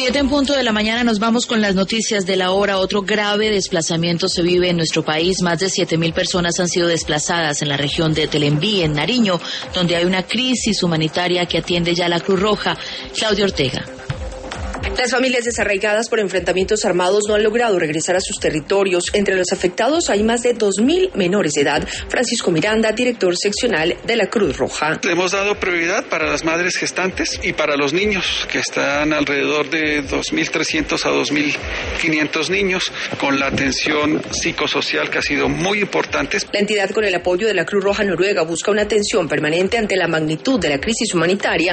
7:00 a.m. nos vamos con las noticias de la hora. Otro grave desplazamiento se vive en nuestro país. Más de 7.000 personas han sido desplazadas en la región de Telembí, en Nariño, donde hay una crisis humanitaria que atiende ya la Cruz Roja. Claudia Ortega. Las familias desarraigadas por enfrentamientos armados no han logrado regresar a sus territorios. Entre los afectados hay más de 2.000 menores de edad. Francisco Miranda, director seccional de la Cruz Roja. Le hemos dado prioridad para las madres gestantes y para los niños, que están alrededor de 2.300 a 2.500 niños, con la atención psicosocial que ha sido muy importante. La entidad, con el apoyo de la Cruz Roja Noruega, busca una atención permanente ante la magnitud de la crisis humanitaria